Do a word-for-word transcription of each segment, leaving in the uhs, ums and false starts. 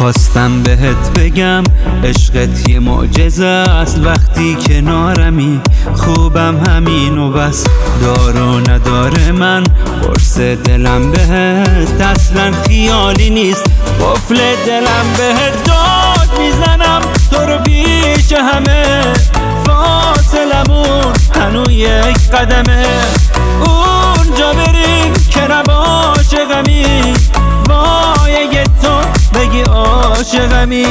خواستم بهت بگم عشقت یه معجزه است، وقتی کنارمی خوبم همین و بس. دار و نداره من قرص دلم بهت اصلا خیالی نیست، قفل دلم بهت داد میزنم تو رو پیش همه، فاصلمون هنو یک قدمه. اونجا بریم که نباشه عاشقمی، وای اگه تو بگی عاشقمی.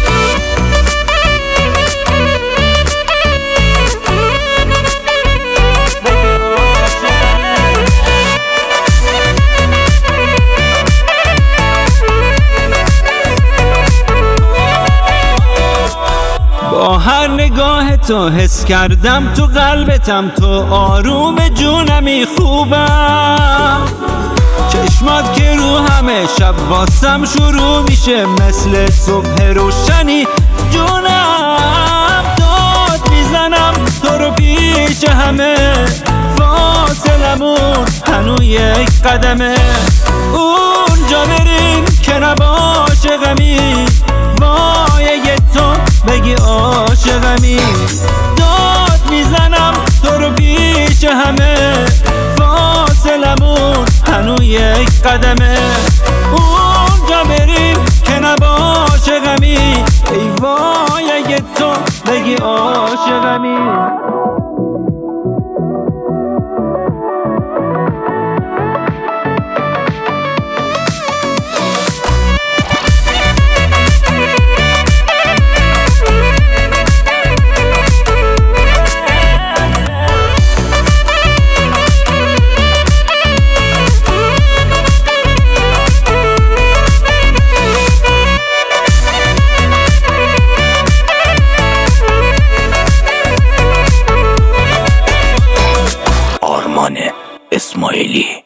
با هر نگاه تو حس کردم تو قلبتم، تو آروم جونمی خوبم. چشمات که رو همه شب واسم شروع میشه مثل صبح روشنی، جونم داد میزنم تو رو پیش همه، فاصلمون هنو یک قدمه. اونجا بریم که نباشه غمی، وای اگه تو بگی عاشقمی. داد میزنم تو رو پیش همه، فاصلمون هنو یک قدمه. اونجا بریم که نباشه غمی، ای وای اگه تو بگی عاشقمی. اسماعیلی.